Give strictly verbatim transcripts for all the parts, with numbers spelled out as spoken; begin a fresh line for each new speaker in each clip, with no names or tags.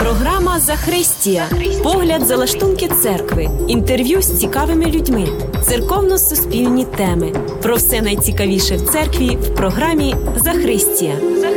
Програма «Захристія». Погляд за лаштунки церкви. Інтерв'ю з цікавими людьми. Церковно-суспільні теми. Про все найцікавіше в церкві в програмі «Захристія».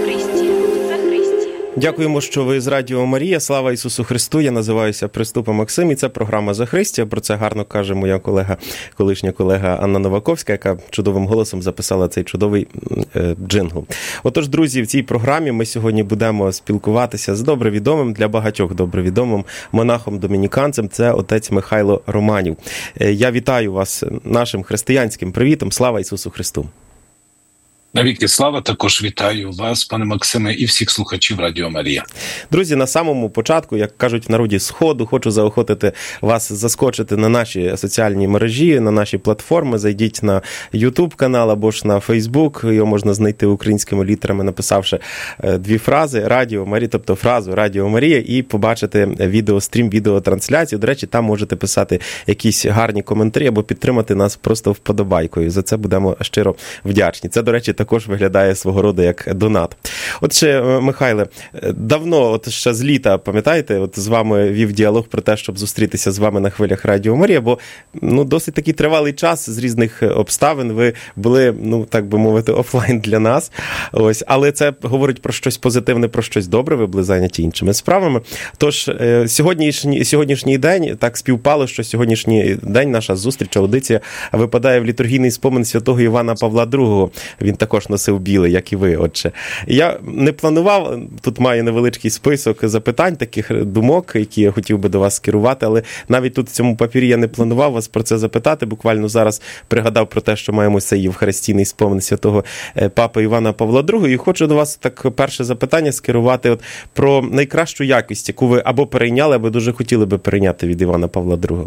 Дякуємо, що ви з Радіо Марія. Слава Ісусу Христу. Я називаюся Приступа Максим, і це програма «Захристія». Про це гарно каже моя колега, колишня колега Анна Новаковська, яка чудовим голосом записала цей чудовий е, джингл. Отож, друзі, в цій програмі ми сьогодні будемо спілкуватися з добре відомим, для багатьох добре відомим монахом-домініканцем. Це отець Михайло Романів. Е, я вітаю вас нашим християнським привітом. Слава Ісусу Христу.
Навіки слава, також вітаю вас, пане Максиме, і всіх слухачів Радіо Марія.
Друзі, на самому початку, як кажуть в народі сходу, хочу заохотити вас заскочити на наші соціальні мережі, на наші платформи. Зайдіть на YouTube канал або ж на Facebook, його можна знайти українськими літерами, написавши дві фрази Радіо Марія, тобто фразу Радіо Марія, і побачити відеострім, відеотрансляцію. До речі, там можете писати якісь гарні коментарі або підтримати нас просто вподобайкою. За це будемо щиро вдячні. Це, до речі, також виглядає свого роду як донат. От ще, Михайле, давно, от ще з літа, пам'ятаєте, от з вами вів діалог про те, щоб зустрітися з вами на хвилях Радіо Марія, бо ну, досить такий тривалий час з різних обставин ви були, ну, так би мовити, офлайн для нас. Ось, але це говорить про щось позитивне, про щось добре, ви були зайняті іншими справами. Тож, сьогоднішній, сьогоднішній день, так співпало, що сьогоднішній день, наша зустріч, аудиція, випадає в літургійний спомин святого Івана Павла другого. Він також носив білий, як і ви, отче. Я не планував, тут маю невеличкий список запитань, таких думок, які я хотів би до вас скерувати, але навіть тут в цьому папірі я не планував вас про це запитати. Буквально зараз пригадав про те, що маємо цей євхаристійний спомин святого папи Івана Павла другого. І хочу до вас так перше запитання скерувати от, про найкращу якість, яку ви або перейняли, або дуже хотіли би перейняти від Івана Павла другого.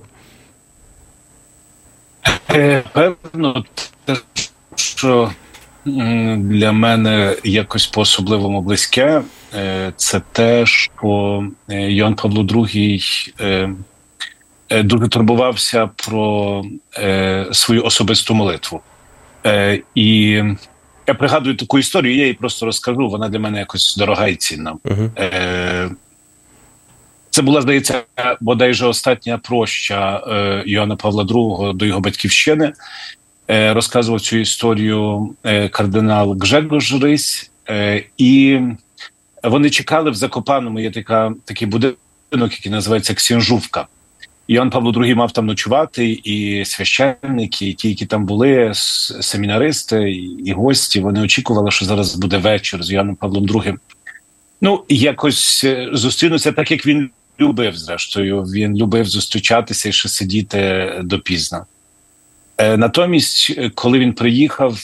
Певно, те, що для мене якось по-особливому близьке, це те, що Йоанн Павло другий дуже турбувався про свою особисту молитву. І я пригадую таку історію, я її просто розкажу, вона для мене якось дорога і цінна. Uh-huh. Це була, здається, бодайже остання проща Йоанна Павла другого до його батьківщини. Розказував цю історію кардинал Гжегош Рись, і вони чекали в Закопаному, є така, такий будинок, який називається Ксінжувка. Йоанн Павло другий мав там ночувати, і священники, і ті, які там були, семінаристи і гості, вони очікували, що зараз буде вечір з Йоанном Павлом другим. Ну, якось зустрінуться так, як він любив, зрештою. Він любив зустрічатися і ще сидіти допізна. Натомість, коли він приїхав,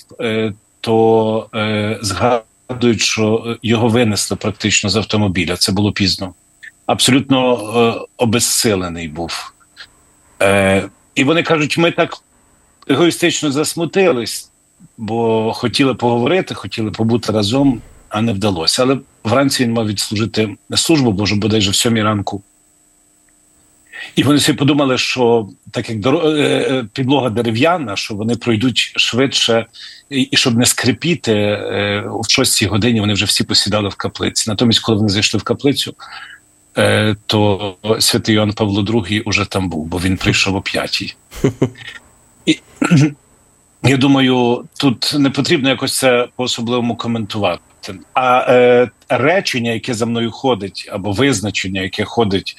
то згадують, що його винесли практично з автомобіля. Це було пізно. Абсолютно обезсилений був. І вони кажуть, ми так егоїстично засмутились, бо хотіли поговорити, хотіли побути разом, а не вдалося. Але вранці він мав відслужити службу Божу, бодайже в сьомій ранку. І вони собі подумали, що так як підлога дерев'яна, що вони пройдуть швидше, і щоб не скрипіти, в шостій годині вони вже всі посідали в каплиці. Натомість, коли вони зайшли в каплицю, то святий Йоанн Павло другий уже там був, бо він прийшов о п'ятій. І я думаю, тут не потрібно якось це по-особливому коментувати. А е, речення, яке за мною ходить, або визначення, яке ходить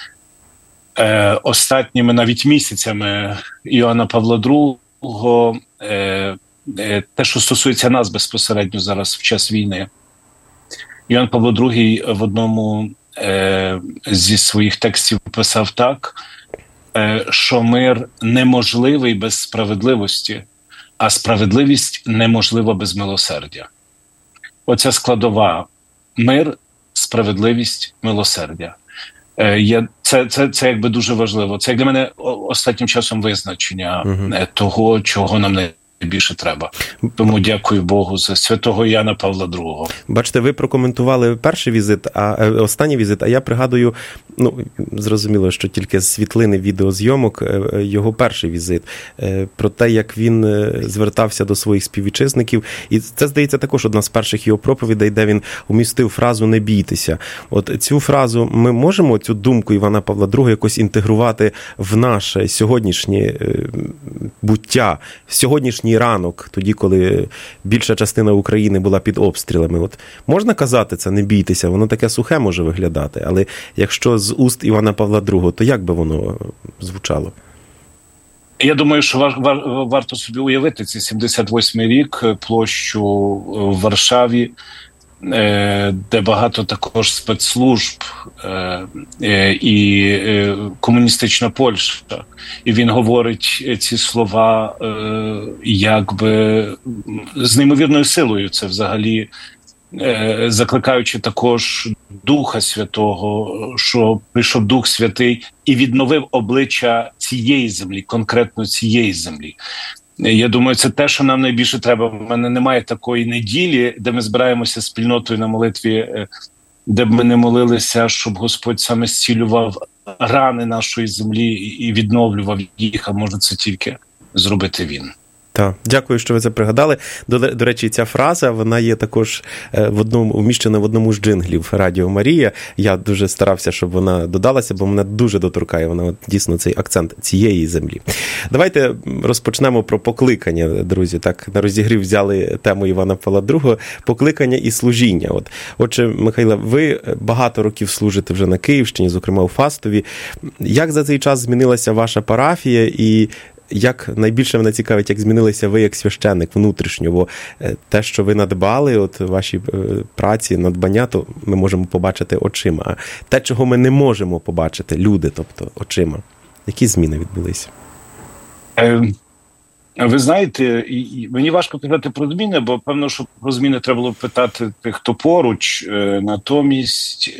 Е, останніми навіть місяцями Йоанна Павла другого, е, е, те, що стосується нас безпосередньо зараз в час війни. Йоанн Павло другий в одному е, зі своїх текстів писав так, е, що мир неможливий без справедливості, а справедливість неможлива без милосердя. Оця складова – мир, справедливість, милосердя. Я, це, це, це якби дуже важливо. Це як для мене останнім часом визначення uh-huh. того, чого нам найбільше треба. Тому дякую Богу за святого Яна Павла другого.
Бачите, ви прокоментували перший візит, а останній візит, а я пригадую, ну, зрозуміло, що тільки з світлини відеозйомок, його перший візит, про те, як він звертався до своїх співвітчизників. І це, здається, також одна з перших його проповідей, де він умістив фразу «не бійтеся». От цю фразу ми можемо, цю думку Івана Павла другого якось інтегрувати в наше сьогоднішнє буття, сьогоднішній ранок, тоді, коли більша частина України була під обстрілами. От можна казати це «не бійтеся», воно таке сухе може виглядати, але якщо з уст Івана Павла другого, то як би воно звучало?
Я думаю, що вар, вар, варто собі уявити цей сімдесят восьмий рік, площу в Варшаві, де багато також спецслужб і комуністична Польща. І він говорить ці слова якби з неймовірною силою. Це взагалі закликаючи також Духа Святого, що прийшов Дух Святий і відновив обличчя цієї землі, конкретно цієї землі. Я думаю, це те, що нам найбільше треба. У мене немає такої неділі, де ми збираємося спільнотою на молитві, де б ми не молилися, щоб Господь саме зцілював рани нашої землі і відновлював їх, а може це тільки зробити Він.
Так, дякую, що ви це пригадали. До, до речі, ця фраза, вона є також в одному, вміщена в одному з джинглів Радіо Марія. Я дуже старався, щоб вона додалася, бо мене дуже доторкає вона, от, дійсно, цей акцент цієї землі. Давайте розпочнемо про покликання, друзі. Так, на розігрів взяли тему Івана Павла другого, покликання і служіння. От, отже, Михайло, ви багато років служите вже на Київщині, зокрема у Фастові. Як за цей час змінилася ваша парафія і як найбільше мене цікавить, як змінилися ви як священник внутрішньо, бо те, що ви надбали, от ваші праці, надбання, то ми можемо побачити очима. А те, чого ми не можемо побачити, люди, тобто очима, які зміни відбулися?
Ви знаєте, мені важко казати про зміни, бо певно, що про зміни треба було питати тих, хто поруч. Натомість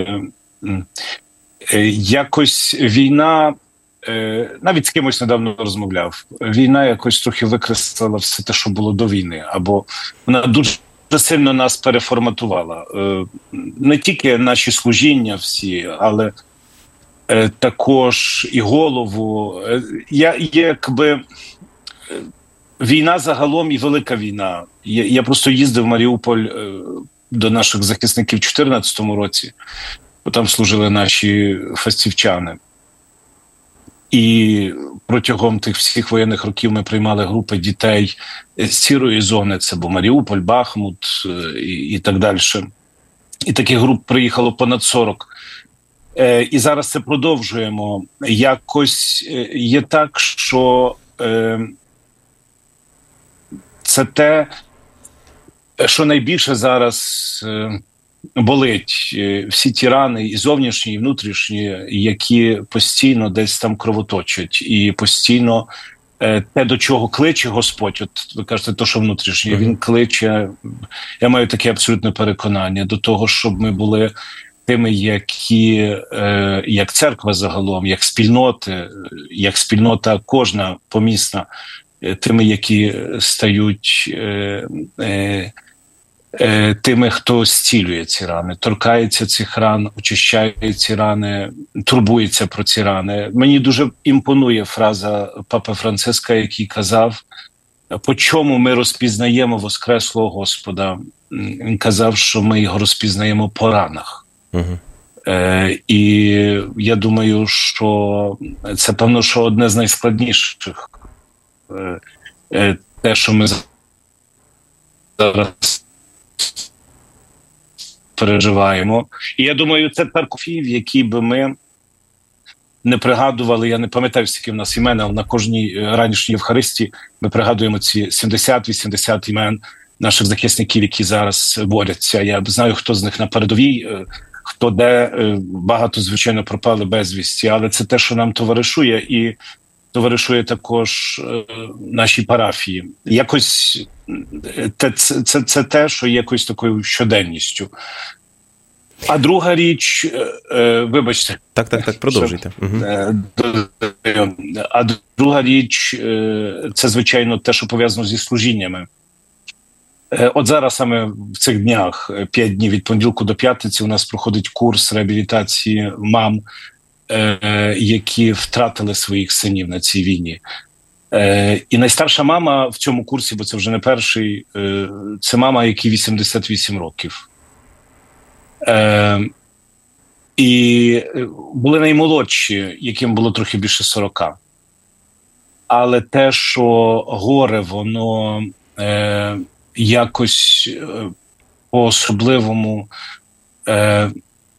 якось війна, навіть з кимось недавно розмовляв, війна якось трохи викреслила все те, що було до війни, або вона дуже сильно нас переформатувала. Не тільки наші служіння всі, але також і голову. Я якби... Війна загалом і велика війна. Я, я просто їздив в Маріуполь до наших захисників в дві тисячі чотирнадцятому році, бо там служили наші фастівчани. І протягом тих всіх воєнних років ми приймали групи дітей з сірої зони, це був Маріуполь, Бахмут і, і так далі. І таких груп приїхало понад сорок. Е, і зараз це продовжуємо. Якось є так, що е, це те, що найбільше зараз е, болить. Всі ті рани, і зовнішні, і внутрішні, які постійно десь там кровоточать. І постійно е, те, до чого кличе Господь, от ви кажете, то, що внутрішнє, mm-hmm. Він кличе, я маю таке абсолютне переконання, до того, щоб ми були тими, які, е, як церква загалом, як спільноти, як спільнота кожна помісна, тими, які стають е, е, е, тими, хто зцілює ці рани, торкається цих ран, очищає ці рани, турбується про ці рани. Мені дуже імпонує фраза Папи Франциска, який казав, по чому ми розпізнаємо Воскреслого Господа. Він казав, що ми його розпізнаємо по ранах. Угу. Е, і я думаю, що це, певно, що одне з найскладніших. Те, що ми зараз переживаємо. І я думаю, це церкві, в якій би ми не пригадували, я не пам'ятаю, скільки в нас імен, але на кожній ранішній Євхаристії ми пригадуємо ці сімдесят-вісімдесят імен наших захисників, які зараз борються. Я знаю, хто з них на передовій, хто де, багато, звичайно, пропали безвісті, але це те, що нам товаришує, і товаришує також е, нашій парафії. Якось це, це, це те, що є якоюсь такою щоденністю. А друга річ, вибачте.
Так, так, так, продовжуйте. Угу.
А друга річ, це, звичайно, те, що пов'язано зі служіннями. От зараз саме в цих днях, п'ять днів від понеділку до п'ятниці, у нас проходить курс реабілітації мам, які втратили своїх синів на цій війні. І найстарша мама в цьому курсі, бо це вже не перший, це мама, якій вісімдесят вісім років. І були наймолодші, яким було трохи більше сорока. Але те, що горе, воно е, якось е, по-особливому, е,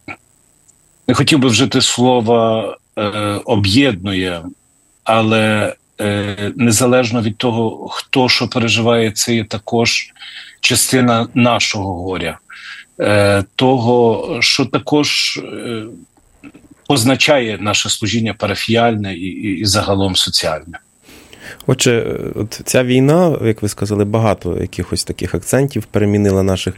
не хотів би вжити слова е, об'єднує, але е, незалежно від того, хто що переживає, це є також частина нашого горя. Е, того, що також е, означає наше служіння парафіяльне і, і, і загалом соціальне.
Отже, от ця війна, як ви сказали, багато якихось таких акцентів перемінила наших.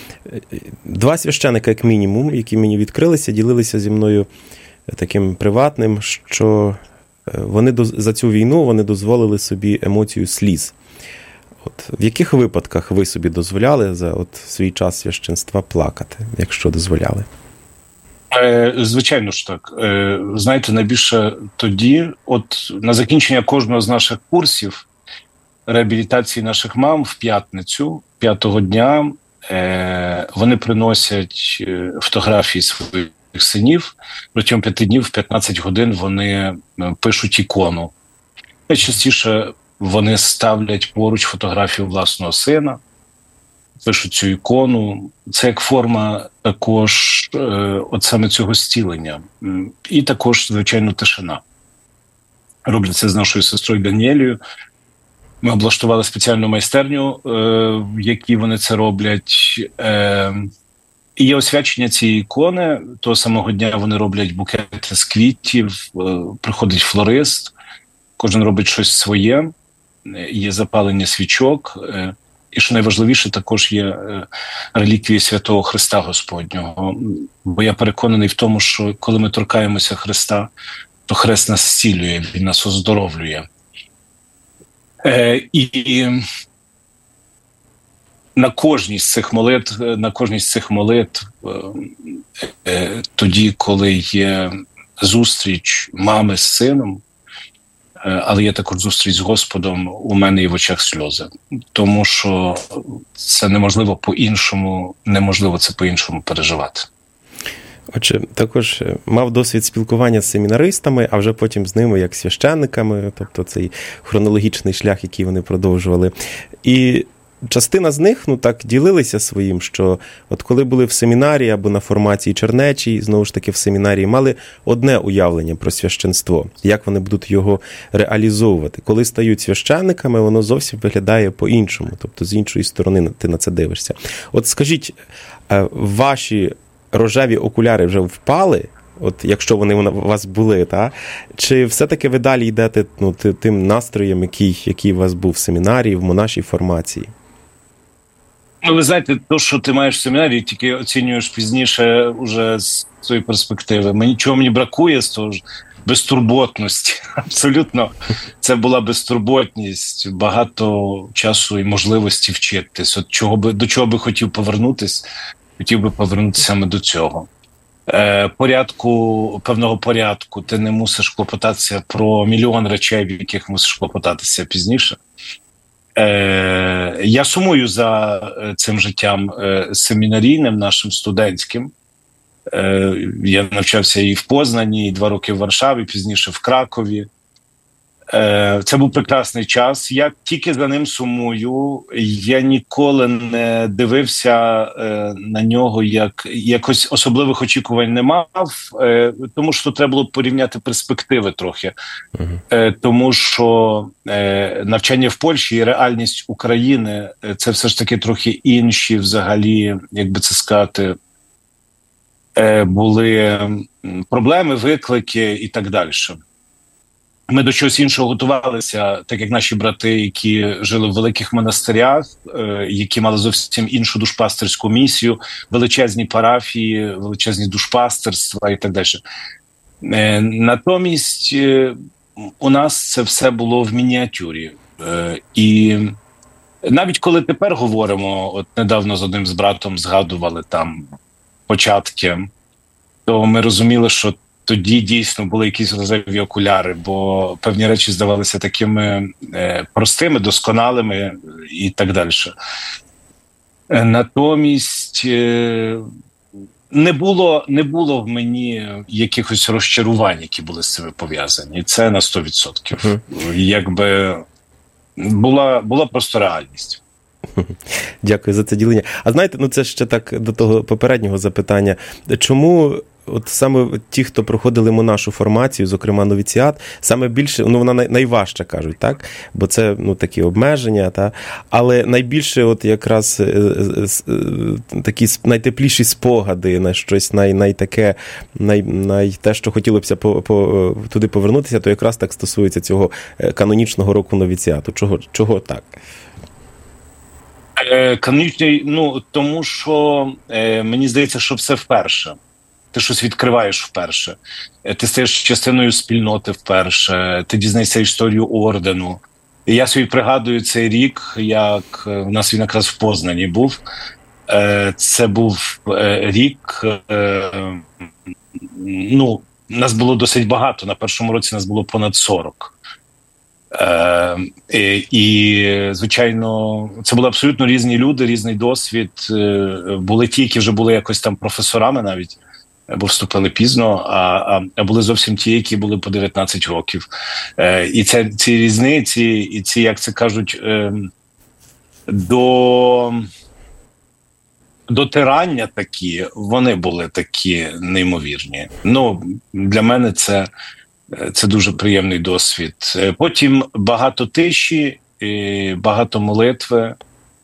Два священика, як мінімум, які мені відкрилися, ділилися зі мною таким приватним, що вони за цю війну вони дозволили собі емоцію сліз. От в яких випадках ви собі дозволяли за от свій час священства плакати, якщо дозволяли?
Звичайно ж так. Знаєте, найбільше тоді, от на закінчення кожного з наших курсів реабілітації наших мам в п'ятницю, п'ятого дня, вони приносять фотографії своїх синів. Протягом п'яти днів в п'ятнадцять годин вони пишуть ікону. Найчастіше вони ставлять поруч фотографію власного сина, пишуть цю ікону. Це як форма також е, от саме цього зцілення. І також, звичайно, тишина. Роблять це з нашою сестрою Даніелею. Ми облаштували спеціальну майстерню, е, в якій вони це роблять. Е, і є освячення цієї ікони. Того самого дня вони роблять букети з квітів, е, приходить флорист, кожен робить щось своє. Є запалення свічок. Е, І, що найважливіше, також є реліквії Святого Христа Господнього. Бо я переконаний в тому, що коли ми торкаємося Христа, то Хрест нас зцілює, Він нас оздоровлює. Е, і на кожній з цих молитв, на кожній з цих молитв, е, тоді, коли є зустріч мами з сином, але є також зустріч з Господом, у мене і в очах сльози. Тому що це неможливо по-іншому, неможливо це по-іншому переживати.
Отже, також мав досвід спілкування з семінаристами, а вже потім з ними як священниками, тобто цей хронологічний шлях, який вони продовжували. І частина з них, ну так, ділилися своїм, що от коли були в семінарі або на формації чернечій, знову ж таки в семінарії, мали одне уявлення про священство, як вони будуть його реалізовувати. Коли стають священниками, воно зовсім виглядає по-іншому, тобто з іншої сторони ти на це дивишся. От скажіть, ваші рожеві окуляри вже впали, от якщо вони у вас були, та? Чи все-таки ви далі йдете ну, тим настроєм, який, який у вас був в семінарії, в монашій формації?
Ну, ви знаєте, то, що ти маєш в семінарі, тільки оцінюєш пізніше уже з своєї перспективи. Мені чого мені бракує з того ж безтурботності. Абсолютно. Це була безтурботність, багато часу і можливості вчитись. От чого би, до чого би хотів повернутись, хотів би повернутися саме до цього. Е, порядку, певного порядку, ти не мусиш клопотатися про мільйон речей, в яких мусиш клопотатися пізніше. Е, я сумую за цим життям е, семінарійним, нашим студентським. Е, я навчався і в Познані, і два роки в Варшаві, пізніше в Кракові. Е, це був прекрасний час. Я тільки за ним сумую. Я ніколи не дивився е, на нього, як якось особливих очікувань не мав, е, тому що треба було порівняти перспективи трохи. Uh-huh. Е, тому що е, навчання в Польщі і реальність України – це все ж таки трохи інші взагалі, як би це сказати, е, були проблеми, виклики і так далі. ми до чогось іншого готувалися, так як наші брати, які жили в великих монастирях, які мали зовсім іншу душпастерську місію, величезні парафії, величезні душпастерства і так далі. Натомість у нас це все було в мініатюрі. І навіть коли тепер говоримо, от недавно з одним з братом згадували там початки, то ми розуміли, що тоді дійсно були якісь рожеві окуляри, бо певні речі здавалися такими е, простими, досконалими і так далі. Натомість е, не було, не було в мені якихось розчарувань, які були з цим пов'язані. Це на сто відсотків. Uh-huh. Якби була, була просто реальність.
Дякую за це ділення. А знаєте, ну це ще так до того попереднього запитання. Чому от саме ті, хто проходили монашу формацію, зокрема новіціат, саме більше, ну вона найважча, кажуть, так? Бо це, ну, такі обмеження, та? Але найбільше от якраз такі найтепліші спогади на щось най, най таке, най, най, те, що хотілося б по, по, туди повернутися, то якраз так стосується цього канонічного року новіціату. Чого, чого так?
Канонічний, ну, тому що е, мені здається, що все вперше. Ти щось відкриваєш вперше. Ти стаєш частиною спільноти вперше. Ти дізнаєшся історію ордену. І я собі пригадую цей рік, як у нас він якраз в Познані був. Е, це був е, рік, е, ну, нас було досить багато. На першому році нас було понад сорок. Е, і, і, звичайно, це були абсолютно різні люди, різний досвід. Е, були ті, які вже були якось там професорами навіть, бо вступили пізно, а, а, а були зовсім ті, які були по дев'ятнадцять років. Е, і це, ці різниці, і ці, як це кажуть, е, до... дотирання такі, вони були такі неймовірні. Ну, для мене це Це дуже приємний досвід. Потім багато тиші, багато молитви.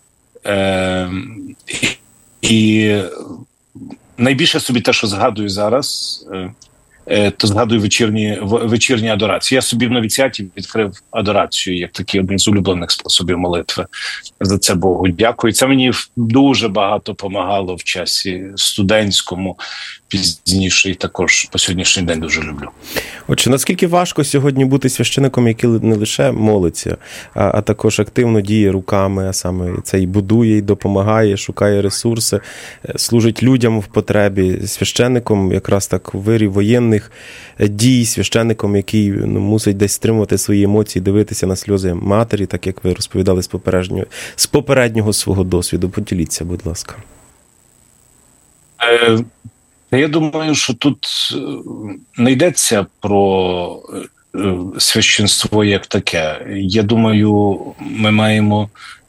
І найбільше собі те, що згадую зараз, то згадую вечірні, вечірні адорації. Я собі в новіціаті відкрив адорацію, як такий один з улюблених способів молитви. За це Богу дякую. Це мені дуже багато допомагало в часі студентському, пізніше, і також по сьогоднішній день дуже люблю.
Отже, наскільки важко сьогодні бути священником, який не лише молиться, а, а також активно діє руками, а саме це і будує, і допомагає, шукає ресурси, служить людям в потребі, священником якраз так у вирі воєнних дій, священником, який, ну, мусить десь стримувати свої емоції, дивитися на сльози матері, так як ви розповідали з попереднього, з попереднього свого досвіду. Поділіться, будь ласка.
Е... Я думаю, що тут не йдеться про священство як таке. Я думаю, ми маємо...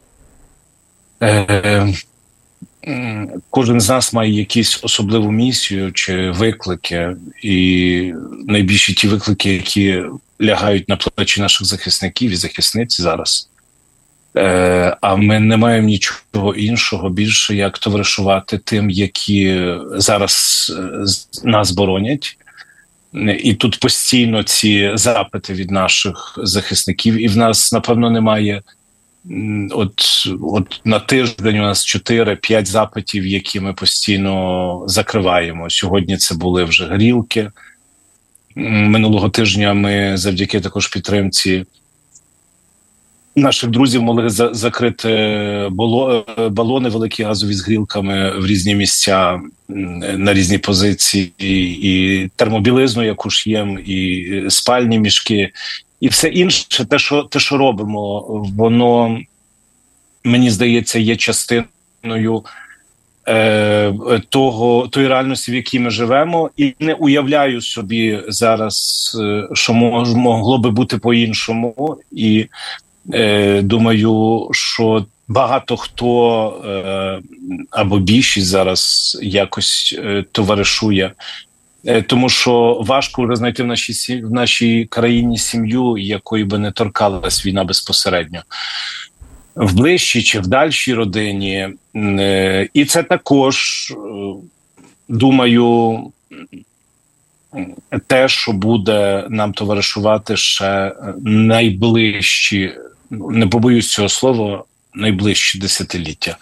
Е, кожен з нас має якусь особливу місію чи виклики. І найбільші ті виклики, які лягають на плечі наших захисників і захисниць зараз. Е, а ми не маємо нічого іншого більше, як товаришувати тим, які зараз нас боронять. І тут постійно ці запити від наших захисників. І в нас, напевно, немає... От, от на тиждень у нас чотири-п'ять запитів, які ми постійно закриваємо. Сьогодні це були вже горілки. Минулого тижня ми завдяки також підтримці наших друзів могли за- закрити балони великі газові з грілками в різні місця, на різні позиції, і термобілизну, яку ш'єм, і спальні мішки, і все інше, те, що, те, що робимо, воно, мені здається, є частиною е, того, тої реальності, в якій ми живемо, і не уявляю собі зараз, що мож, могло би бути по-іншому, і Е, думаю, що багато хто е, або більшість зараз якось е, товаришує, е, тому що важко вже знайти в нашій, в нашій країні сім'ю, якої би не торкалась війна безпосередньо. В ближчій чи в дальшій родині. Е, і це також, е, думаю, те, що буде нам товаришувати ще найближчі, не побоюсь цього слова, найближчі десятиліття.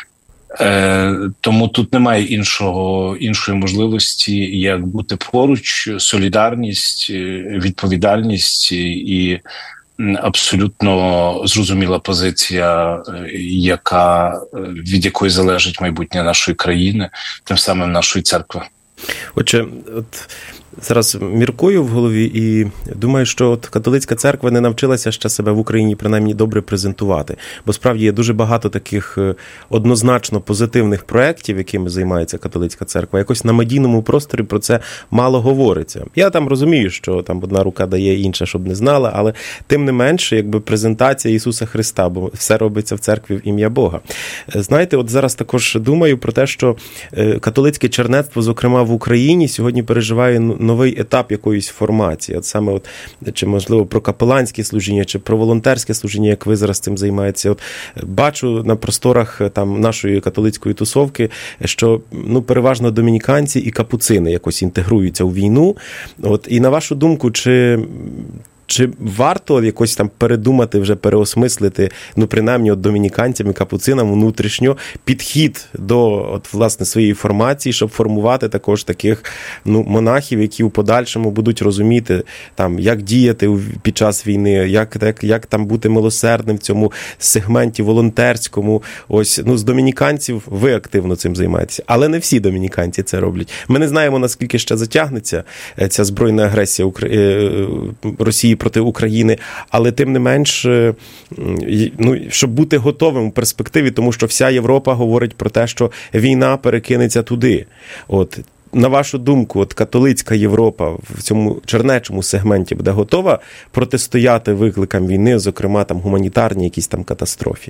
Е, тому тут немає іншого, іншої можливості, як бути поруч, солідарність, відповідальність і абсолютно зрозуміла позиція, яка, від якої залежить майбутнє нашої країни, тим самим нашої церкви.
Отже, от зараз міркую в голові і думаю, що от католицька церква не навчилася ще себе в Україні принаймні добре презентувати. Бо справді є дуже багато таких однозначно позитивних проєктів, якими займається католицька церква. Якось на медійному просторі про це мало говориться. Я там розумію, що там одна рука дає, інша, щоб не знала, але тим не менше, якби презентація Ісуса Христа, бо все робиться в церкві в ім'я Бога. Знаєте, от зараз також думаю про те, що католицьке чернецтво, зокрема в Україні, сьогодні переживає новий етап якоїсь формації. От саме от, чи, можливо, про капеланське служіння, чи про волонтерське служіння, як ви зараз цим займаєтеся. От, бачу на просторах там нашої католицької тусовки, що ну, переважно домініканці і капуцини якось інтегруються у війну. От, і на вашу думку, чи... Чи варто якось там передумати, вже переосмислити, ну, принаймні, от домініканцям і капуцинам внутрішньо підхід до, от, власне, своєї формації, щоб формувати також таких, ну, монахів, які в подальшому будуть розуміти, там, як діяти під час війни, як, як, як там бути милосердним в цьому сегменті волонтерському. Ось, ну, з домініканців ви активно цим займаєтеся, але не всі домініканці це роблять. Ми не знаємо, наскільки ще затягнеться ця збройна агресія Росії проти України, але тим не менш, ну, щоб бути готовим у перспективі, тому що вся Європа говорить про те, що війна перекинеться туди. От, на вашу думку, от католицька Європа в цьому чернечому сегменті буде готова протистояти викликам війни, зокрема там гуманітарній якісь там катастрофі?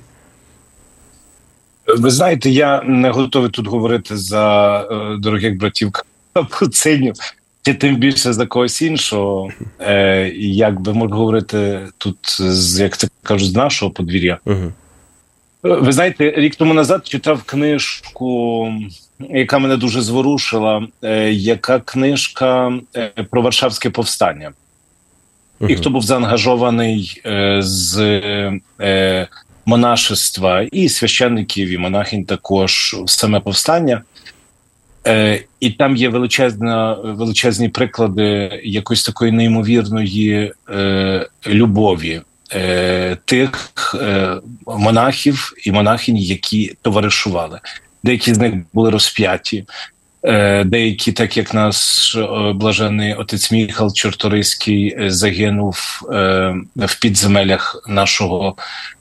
Ви знаєте, я не готовий тут говорити за е, дорогих братів капуцинів, чи тим більше за когось іншого, е, як би можна говорити тут, з, як це кажуть, з нашого подвір'я. Uh-huh. Ви знаєте, рік тому назад читав книжку, яка мене дуже зворушила, е, яка книжка е, про Варшавське повстання. Uh-huh. І хто був заангажований е, з е, монашества, і священників, і монахинь також в саме повстання. Е, і там є величезна, величезні приклади якоїсь такої неймовірної е, любові е, тих е, монахів і монахинь, які товаришували. Деякі з них були розп'яті, е, деякі, так як наш е, блажений отець Міхал Чорторийський, е, загинув е, в підземеллях нашого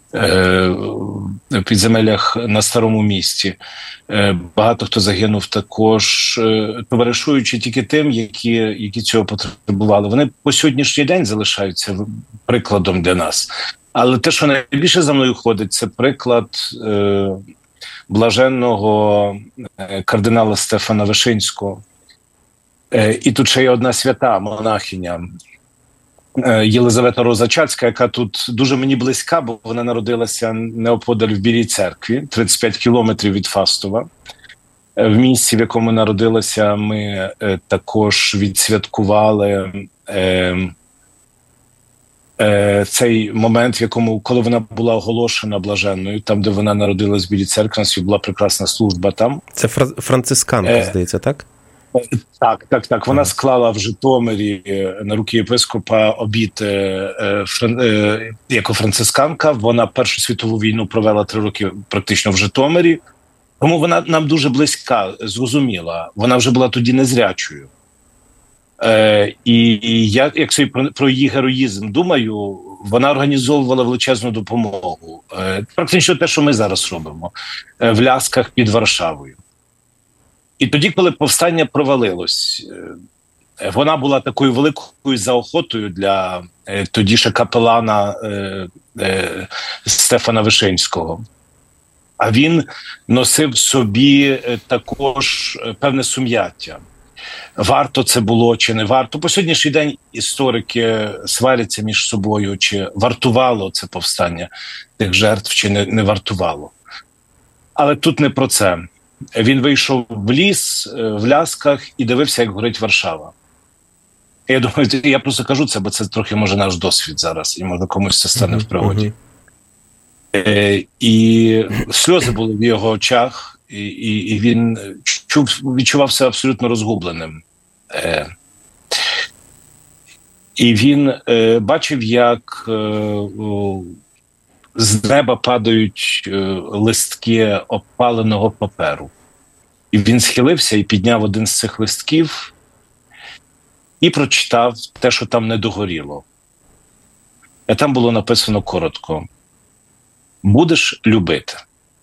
в підземеллях на Старому місті. Багато хто загинув також, товаришуючи тільки тим, які, які цього потребували. Вони по сьогоднішній день залишаються прикладом для нас. Але те, що найбільше за мною ходить, це приклад е, блаженного кардинала Стефана Вишинського. Е, і тут ще є одна свята монахиня, Єлизавета Розачацька, яка тут дуже мені близька, бо вона народилася неоподаль в Білій церкві, тридцять п'ять кілометрів від Фастова. В місці, в якому народилася, ми також відсвяткували е, е, цей момент, в якому, коли вона була оголошена блаженною, там, де вона народилась в Білій церкві, у нас була прекрасна служба там.
Це францисканка, е, здається, так?
Так, так, так. Вона склала в Житомирі на руки єпископа обіт е, е, як францисканка. Вона Першу світову війну провела три роки практично в Житомирі. Тому вона нам дуже близька, зрозуміла. Вона вже була тоді незрячою. Е, і, і я, як собі про, про її героїзм думаю, вона організовувала величезну допомогу. Е, практично те, що ми зараз робимо. Е, в Лясках під Варшавою. І тоді, коли повстання провалилось, вона була такою великою заохотою для е, тоді ще капелана е, е, Стефана Вишинського. А він носив в собі також певне сум'яття. Варто це було чи не варто. По сьогоднішній день історики сваряться між собою, чи вартувало це повстання тих жертв, чи не, не вартувало. Але тут не про це. Він вийшов в ліс, в Лясках і дивився, як горить Варшава. Я думаю, я просто кажу це, бо це трохи, може, наш досвід зараз, і, може, комусь це стане в пригоді. Е, і сльози були в його очах, і, і, і він чув, відчувався абсолютно розгубленим. Е, і він е, бачив, як е, з неба падають е, листки обпаленого паперу. І він схилився і підняв один з цих листків і прочитав те, що там не догоріло. І там було написано коротко: «Будеш любити».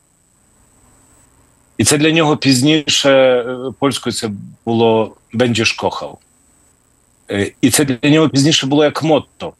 І це для нього пізніше, польською це було «Będziesz kochał». І це для нього пізніше було як мотто.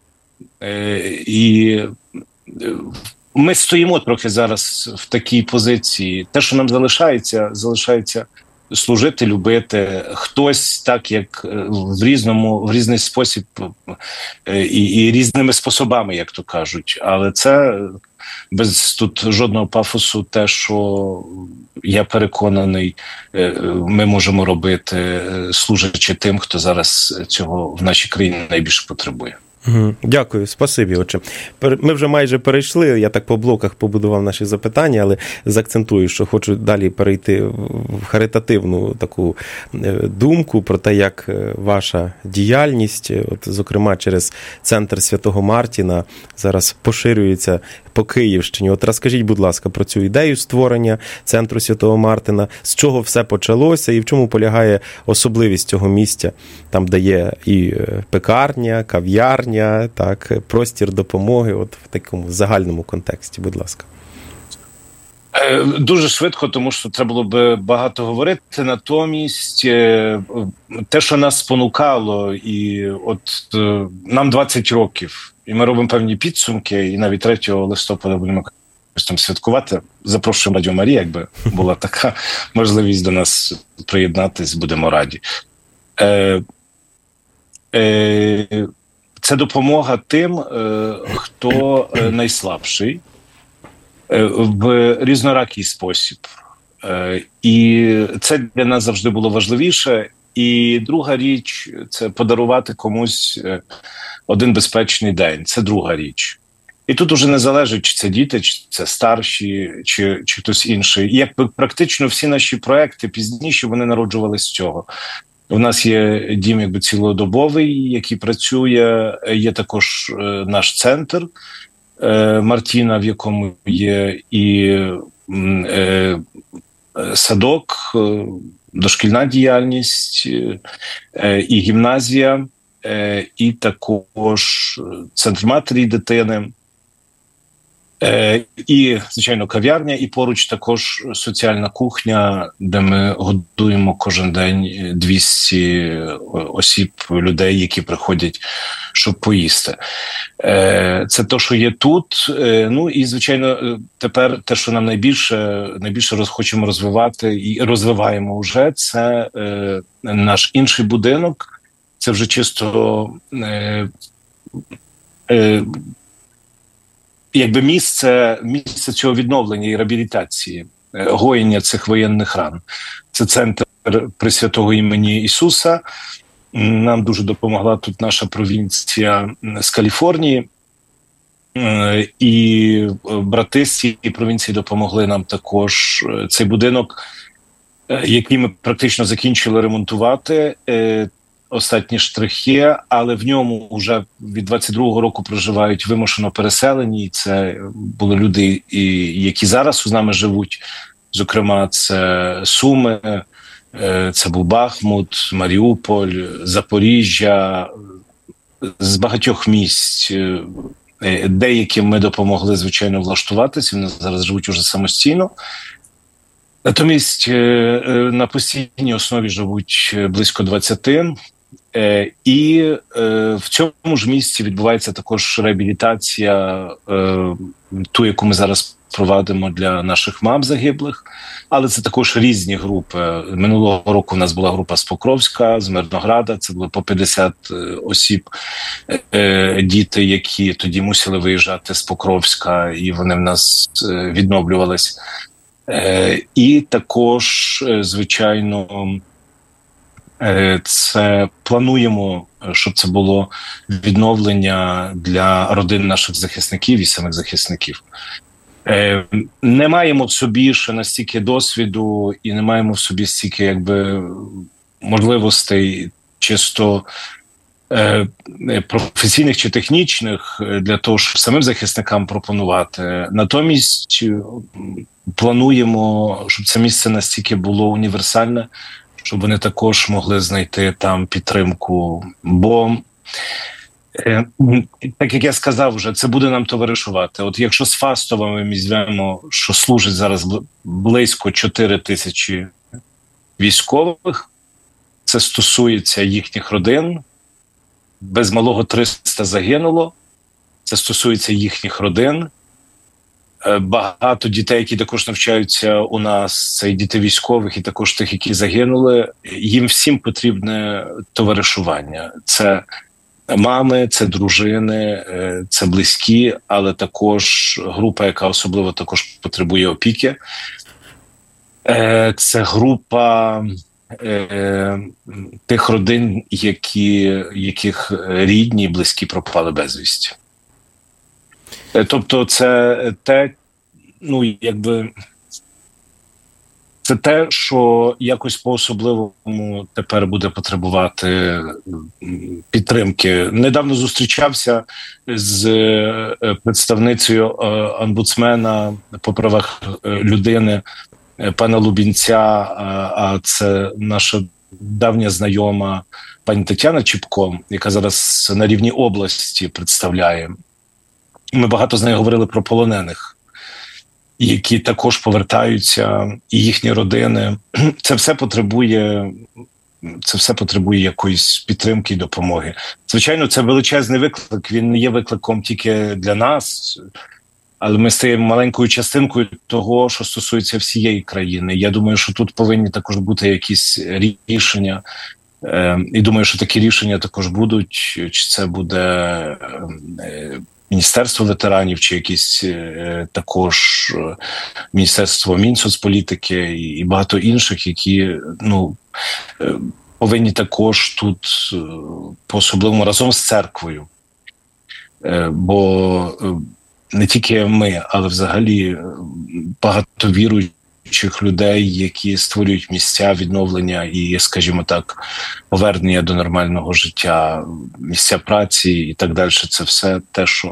І ми стоїмо трохи зараз в такій позиції. Те, що нам залишається, залишається служити, любити. Хтось так, як в різному, в різний спосіб і, і різними способами, як то кажуть. Але це без тут жодного пафосу те, що я переконаний, ми можемо робити, служачи тим, хто зараз цього в нашій країні найбільше потребує.
Дякую, спасибі, отче. Ми вже майже перейшли, я так по блоках побудував наші запитання, але заакцентую, що хочу далі перейти в харитативну таку думку про те, як ваша діяльність, от, зокрема через Центр Святого Мартіна, зараз поширюється по Київщині. От розкажіть, будь ласка, про цю ідею створення Центру Святого Мартина, з чого все почалося і в чому полягає особливість цього місця, там, де є і пекарня, кав'ярня, так, простір допомоги, от в такому загальному контексті, будь ласка.
Дуже швидко, тому що треба було би багато говорити. Натомість те, що нас спонукало, і от нам двадцять років, і ми робимо певні підсумки, і навіть третього листопада будемо там святкувати. Запрошуємо Радіо Марія, якби була така можливість до нас приєднатись, будемо раді. Е, е, це допомога тим, е, хто найслабший, в різноракий спосіб. І це для нас завжди було важливіше. І друга річ – це подарувати комусь один безпечний день. Це друга річ. І тут уже не залежить, чи це діти, чи це старші, чи, чи хтось інший. І якби практично всі наші проекти пізніше, вони народжувалися з цього. У нас є дім якби цілодобовий, який працює, є також наш центр Мартіна, в якому є і е, садок, дошкільна діяльність, е, і гімназія, е, і також центр матері і дитини, е, і, звичайно, кав'ярня, і поруч також соціальна кухня, де ми годуємо кожен день двісті осіб, людей, які приходять, щоб поїсти. Це те, що є тут. Ну і, звичайно, тепер те, що нам найбільше, найбільше роз, хочемо розвивати і розвиваємо вже, це е, наш інший будинок. Це вже чисто е, е, якби місце, місце цього відновлення і реабілітації, гоєння цих воєнних ран. Це центр Пресвятого імені Ісуса. Нам дуже допомогла тут наша провінція з Каліфорнії, і брати з цієї провінції допомогли нам також. Цей будинок, який ми практично закінчили ремонтувати, останні штрихи, але в ньому вже від двадцять другого року проживають вимушено переселені. Це були люди, які зараз з нами живуть. Зокрема, це Суми, це був Бахмут, Маріуполь, Запоріжжя, з багатьох місць. Деяким ми допомогли, звичайно, влаштуватися, вони зараз живуть уже самостійно. Натомість на постійній основі живуть близько двадцяти. І в цьому ж місці відбувається також реабілітація, ту, яку ми зараз провадимо для наших мам загиблих. Але це також різні групи. Минулого року у нас була група з Покровська, з Мирнограда. Це було по п'ятдесят осіб, діти, які тоді мусили виїжджати з Покровська, і вони в нас відновлювались. І також, звичайно, Це плануємо, щоб це було відновлення для родин наших захисників і самих захисників. Не маємо в собі ще настільки досвіду і не маємо в собі стільки якби можливостей чисто професійних чи технічних для того, щоб самим захисникам пропонувати. Натомість плануємо, щоб це місце настільки було універсальне, щоб вони також могли знайти там підтримку. Бо, так як я сказав вже, це буде нам товаришувати. От якщо з Фастова ми візьмемо, що служить зараз близько чотири тисячі військових, це стосується їхніх родин, без малого триста загинуло, це стосується їхніх родин. Багато дітей, які також навчаються у нас, це і діти військових, і також тих, які загинули, їм всім потрібне товаришування. Це мами, це дружини, це близькі, але також група, яка особливо також потребує опіки. Це група тих родин, які, яких рідні і близькі пропали безвісті. Тобто це те, ну, якби, це те, що якось по-особливому тепер буде потребувати підтримки. Недавно зустрічався з представницею омбудсмена по правах людини пана Лубінця, а це наша давня знайома пані Тетяна Чіпко, яка зараз на рівні області представляє. Ми багато з нею говорили про полонених, які також повертаються, і їхні родини. Це все потребує, це все потребує якоїсь підтримки і допомоги. Звичайно, це величезний виклик, він не є викликом тільки для нас, але ми стаємо маленькою частинкою того, що стосується всієї країни. Я думаю, що тут повинні також бути якісь рішення, і думаю, що такі рішення також будуть, чи це буде Міністерство ветеранів, чи якісь е, також е, Міністерство Мінсоцполітики і, і багато інших, які ну, е, повинні також тут е, по-особливому разом з церквою. Е, бо е, не тільки ми, але взагалі багато віруючих людей, які створюють місця відновлення і, скажімо так, повернення до нормального життя, місця праці і так далі. Це все те, що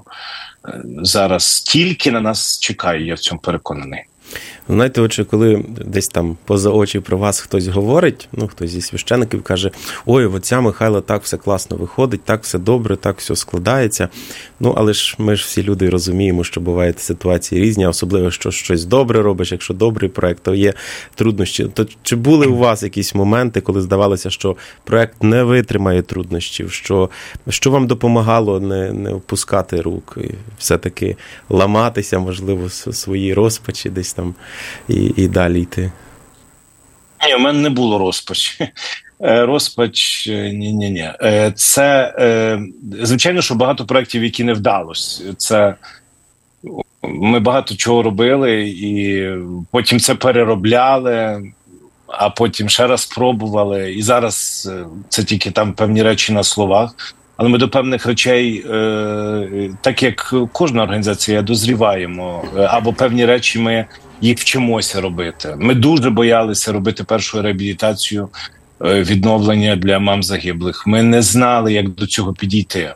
зараз тільки на нас чекає, я в цьому переконаний.
Знаєте, отже, коли десь там поза очі про вас хтось говорить, ну, хтось зі священиків каже, ой, отця Михайла так все класно виходить, так все добре, так все складається. Ну, але ж ми ж всі люди розуміємо, що бувають ситуації різні, особливо, що щось добре робиш, якщо добрий проєкт, то є труднощі. То чи були у вас якісь моменти, коли здавалося, що проєкт не витримає труднощів, що, що вам допомагало не, не опускати рук і все-таки ламатися, можливо, свої розпачі десь там і, і далі йти?
Ні, у мене не було розпачі. Розпач, ні-ні-ні. Це, звичайно, що багато проєктів, які не вдалося. Це ми багато чого робили, і потім це переробляли, а потім ще раз пробували. І зараз це тільки там певні речі на словах. Але ми до певних речей, так як кожна організація, дозріваємо. Або певні речі ми їх вчимося робити. Ми дуже боялися робити першу реабілітацію, відновлення для мам загиблих. Ми не знали, як до цього підійти.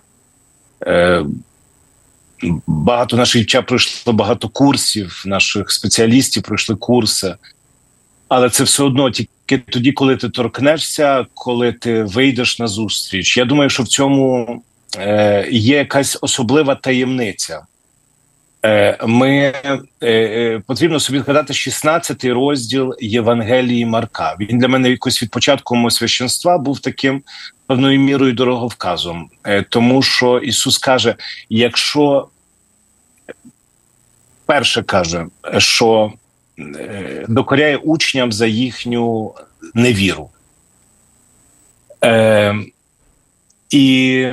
Багато наших дівчат пройшло багато курсів, наших спеціалістів пройшли курси. Але це все одно тільки тоді, коли ти торкнешся, коли ти вийдеш на зустріч. Я думаю, що в цьому е, є якась особлива таємниця. Е, ми, е, потрібно собі згадати шістнадцятий розділ Євангелії Марка. Він для мене якось від початку мого священства був таким певною мірою дороговказом. Е, тому що Ісус каже, якщо перше каже, що докоряє учням за їхню невіру. Е, і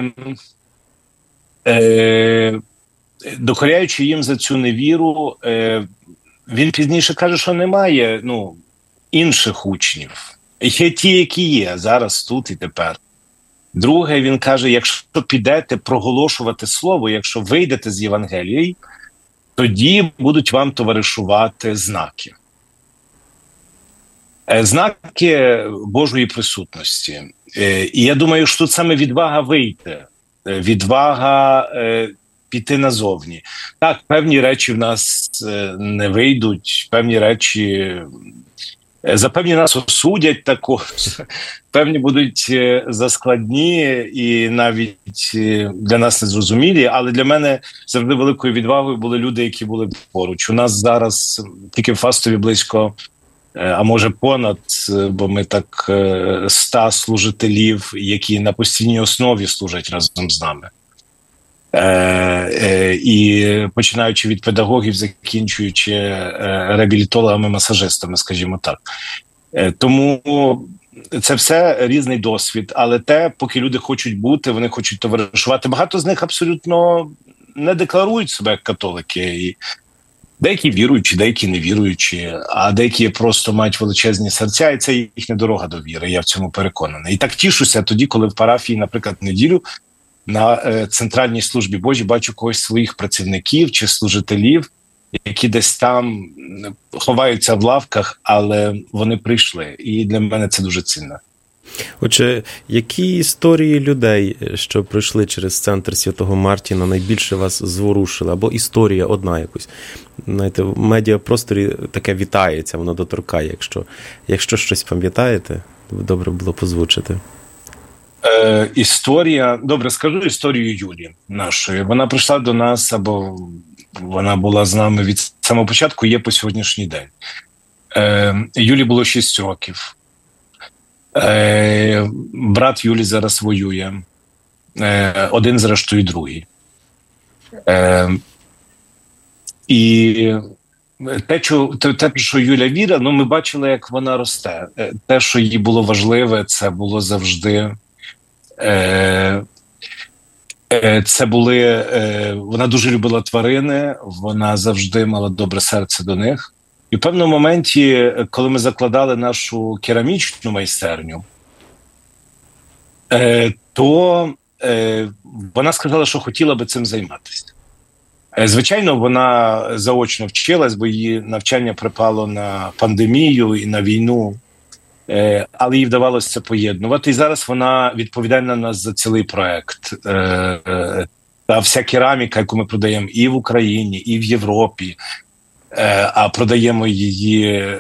е, докоряючи їм за цю невіру, е, він пізніше каже, що немає ну, інших учнів, Є ті, які є зараз, тут і тепер. Друге, він каже, якщо підете проголошувати слово, якщо вийдете з Євангелії, тоді будуть вам товаришувати знаки. Знаки Божої присутності. І я думаю, що тут саме відвага вийти, відвага піти назовні. Так, певні речі в нас не вийдуть, певні речі, за певні нас осудять також, певні будуть заскладні і навіть для нас незрозумілі, але для мене завжди великою відвагою були люди, які були поруч. У нас зараз тільки в Фастові близько, а може понад, бо ми так ста служителів, які на постійній основі служать разом з нами. Е, е, і починаючи від педагогів, закінчуючи е, реабілітологами-масажистами, скажімо так. Е, тому це все різний досвід, але те, поки люди хочуть бути, вони хочуть товаришувати. Багато з них абсолютно не декларують себе як католики. І деякі віруючі, деякі не віруючі, а деякі просто мають величезні серця, і це їхня дорога до віри, я в цьому переконаний. І так тішуся тоді, коли в парафії, наприклад, в неділю, на е, центральній службі Божій бачу когось своїх працівників чи служителів, які десь там ховаються в лавках, але вони прийшли. І для мене це дуже цінно.
Отже, які історії людей, що пройшли через центр Святого Мартіна, найбільше вас зворушили? Або історія одна якусь? Знаєте, в медіапросторі таке вітається, воно доторкає. Якщо, якщо щось пам'ятаєте, добре було позвучити.
Е, історія, добре, скажу історію Юлі нашої. Вона прийшла до нас, або вона була з нами від самого початку, є по сьогоднішній день. Е, Юлі було шість років. Е, брат Юлі зараз воює. Е, один, зрештою, другий. Е, і те, що, те, що Юля віра, ну, ми бачили, як вона росте. Те, що їй було важливе, це було завжди... Це були, вона дуже любила тварини, вона завжди мала добре серце до них. І в певному моменті, коли ми закладали нашу керамічну майстерню, то вона сказала, що хотіла би цим займатися. Звичайно, вона заочно вчилась, бо її навчання припало на пандемію і на війну. Але їй вдавалося це поєднувати. І зараз вона відповідальна нас за цілий проект. Та вся кераміка, яку ми продаємо і в Україні, і в Європі, а продаємо її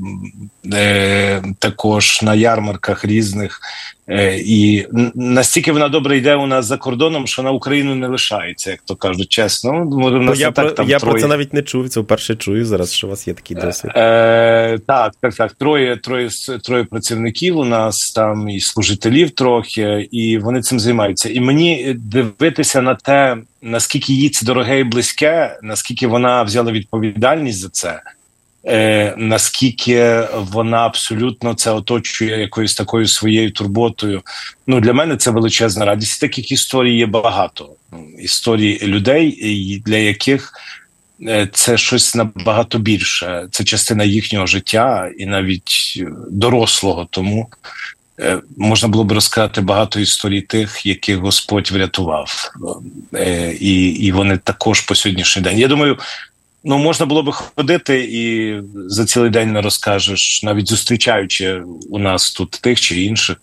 також на ярмарках різних. І настільки вона добре йде у нас за кордоном, що на Україну не лишається, як то кажуть, чесно. Може, в нас
я
так,
про,
там
я
троє...
про це навіть не чув, це вперше чую зараз, що у вас є такий досвід.
Е, так, так, так. Троє, троє, троє працівників у нас, там і служителів трохи, і вони цим займаються. І мені дивитися на те, наскільки їй це дороге і близьке, наскільки вона взяла відповідальність за це, Е, наскільки вона абсолютно це оточує якоюсь такою своєю турботою. Ну, для мене це величезна радість. Таких історій є багато. Історій людей, для яких це щось набагато більше. Це частина їхнього життя і навіть дорослого. Тому е, можна було б розказати багато історій тих, яких Господь врятував. Е, і, і вони також по сьогоднішній день. Я думаю, ну, можна було би ходити і за цілий день не розкажеш, навіть зустрічаючи у нас тут тих чи інших,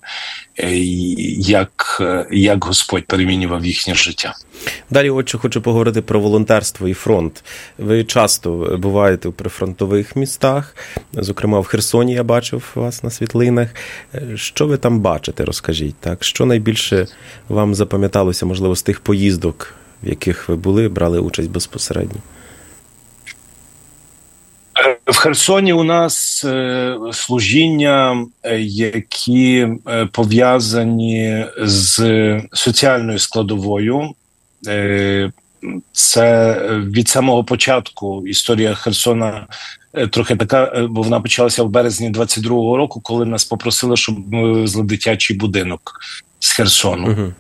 як, як Господь перемінював їхнє життя.
Далі, отже, хочу поговорити про волонтерство і фронт. Ви часто буваєте у прифронтових містах, зокрема в Херсоні я бачив вас на світлинах. Що ви там бачите, розкажіть, так? Що найбільше вам запам'яталося, можливо, з тих поїздок, в яких ви були, брали участь безпосередньо?
В Херсоні у нас е, служіння, які е, пов'язані з соціальною складовою. Е, це від самого початку історія Херсона е, трохи така, бо вона почалася в березні двадцять другого року, коли нас попросили, щоб ми вивезли дитячий будинок з Херсону. Uh-huh.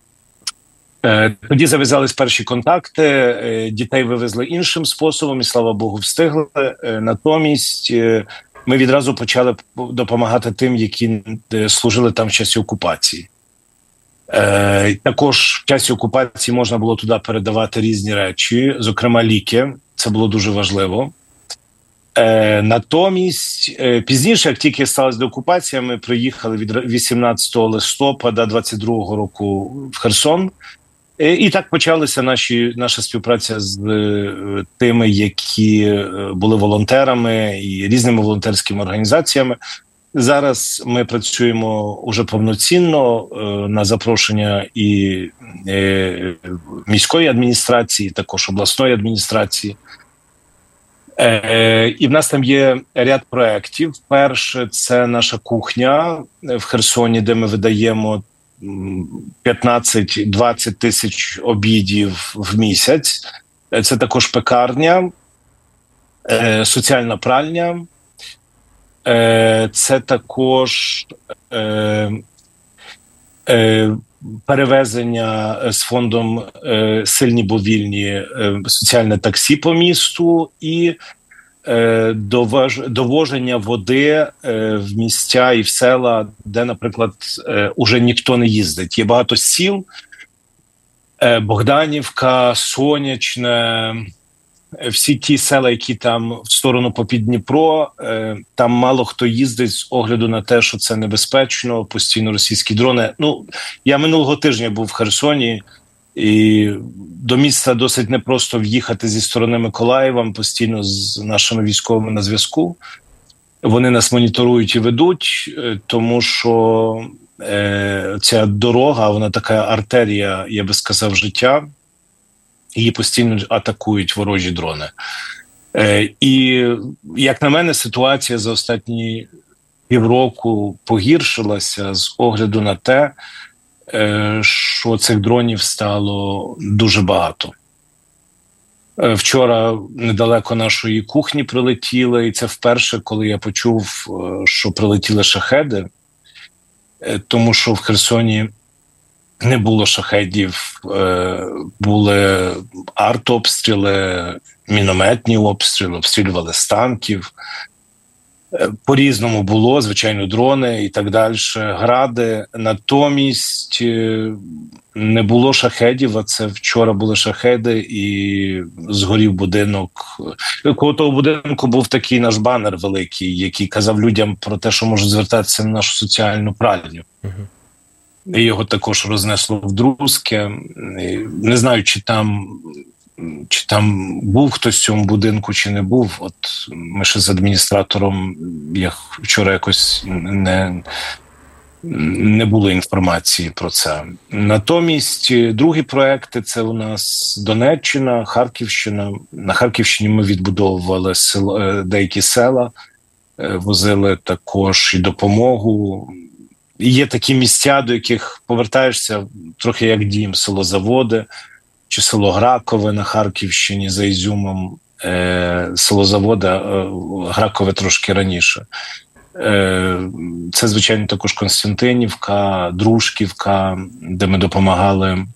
Тоді зав'язались перші контакти, дітей вивезли іншим способом, і, слава Богу, встигли. Натомість ми відразу почали допомагати тим, які служили там в часі окупації. Е, також в часі окупації можна було туди передавати різні речі, зокрема ліки, це було дуже важливо. Е, натомість, е, пізніше, як тільки сталася деокупація, ми приїхали від вісімнадцятого листопада двадцять другого року в Херсон. Е, і так почалася наші, наша співпраця з е, тими, які були волонтерами і різними волонтерськими організаціями. Зараз ми працюємо уже повноцінно е, на запрошення і е, міської адміністрації, також обласної адміністрації. Е, і в нас там є ряд проєктів. Перше – це наша кухня в Херсоні, де ми видаємо п'ятнадцять-двадцять тисяч обідів в місяць. Це також пекарня, е, соціальна пральня. Це також е, е, перевезення з фондом е, «Сильні, бо вільні» е, соціальне таксі по місту і е, довож, довоження води е, в місця і в села, де, наприклад, е, уже ніхто не їздить. Є багато сіл, е, Богданівка, Сонячне, всі ті села, які там в сторону попід Дніпро, там мало хто їздить з огляду на те, що це небезпечно, постійно російські дрони. Ну, я минулого тижня був в Херсоні, і до міста досить непросто в'їхати зі сторони Миколаєва, постійно з нашими військовими на зв'язку. Вони нас моніторують і ведуть, тому що е, ця дорога, вона така артерія, я би сказав, життя. Її постійно атакують ворожі дрони. Е, і, як на мене, ситуація за останні півроку погіршилася з огляду на те, е, що цих дронів стало дуже багато. Е, вчора недалеко нашої кухні прилетіли, і це вперше, коли я почув, що прилетіли шахеди, е, тому що в Херсоні не було шахедів, були артобстріли, мінометні обстріли, обстрілювали з танків. По-різному було, звичайно, дрони і так далі, гради. Натомість не було шахедів, а це вчора були шахеди і згорів будинок. Коло того будинку був такий наш банер великий, який казав людям про те, що можуть звертатися на нашу соціальну пральню. І його також рознесло вдрузки. Не знаю, чи там, чи там був хтось в цьому будинку, чи не був. От ми ще з адміністратором, як вчора якось не, не було інформації про це. Натомість другі проекти – це у нас Донеччина, Харківщина. На Харківщині ми відбудовували село, деякі села, возили також і допомогу. І є такі місця, до яких повертаєшся трохи як дім, село Заводи чи село Гракове на Харківщині за Ізюмом, е, село Завода, е, Гракове трошки раніше. Е, це, звичайно, також Константинівка, Дружківка, де ми допомагали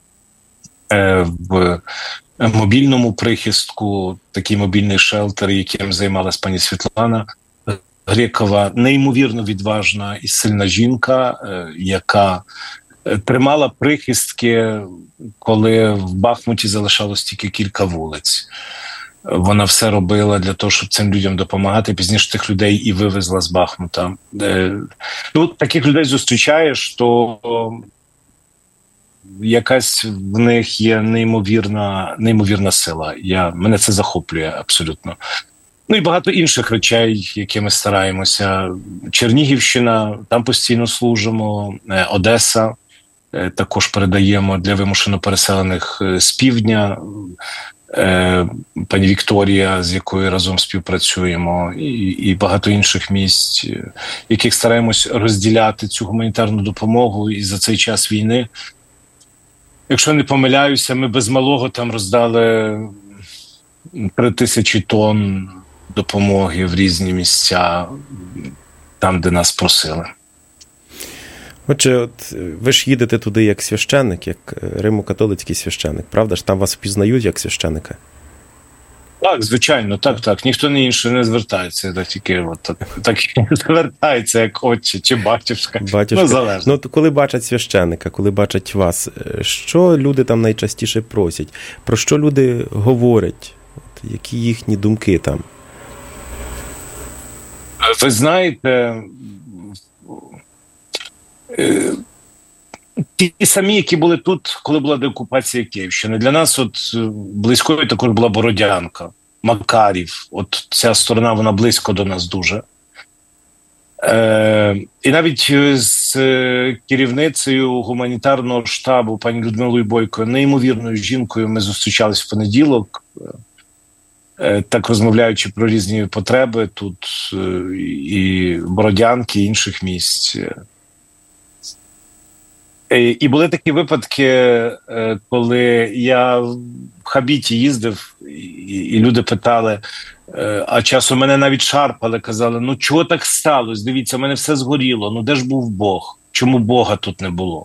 е, в мобільному прихистку, такий мобільний шелтер, яким займалась пані Світлана Грекова, неймовірно відважна і сильна жінка, яка тримала прихистки, коли в Бахмуті залишалось тільки кілька вулиць. Вона все робила для того, щоб цим людям допомагати. Пізніше тих людей і вивезла з Бахмута. Ну, таких людей зустрічаєш, то якась в них є неймовірна, неймовірна сила. Я, мене це захоплює абсолютно. Ну і багато інших речей, які ми стараємося. Чернігівщина, там постійно служимо, Одеса, також передаємо для вимушено переселених з півдня, пані Вікторія, з якою разом співпрацюємо, і, і багато інших місць, яких стараємось розділяти цю гуманітарну допомогу. І за цей час війни, якщо не помиляюся, ми без малого там роздали три тисячі тонн допомоги в різні місця, там, де нас просили.
Отже, от ви ж їдете туди як священник, як римо-католицький священник, правда ж? Там вас впізнають як священника?
Так, звичайно, так, так. Ніхто не інший не звертається, так, тільки от, так, так звертається, як отче чи батюшка.
Батюшка.
Ну, залежно.
Ну, коли бачать священника, коли бачать вас, що люди там найчастіше просять? Про що люди говорять? От, які їхні думки там?
Ви знаєте, ті самі, які були тут, коли була деокупація Київщини. Для нас от близькою також була Бородянка, Макарів. От ця сторона, вона близько до нас дуже. Е, і навіть з керівницею гуманітарного штабу, пані Людмилою Бойко, неймовірною жінкою, ми зустрічались в понеділок, е, так розмовляючи про різні потреби тут, е, і Бородянки, і інших місць. І були такі випадки, коли я в Хабіті їздив, і люди питали, а часом мене навіть шарпали, казали, ну чого так сталося, дивіться, в мене все згоріло, ну де ж був Бог, чому Бога тут не було?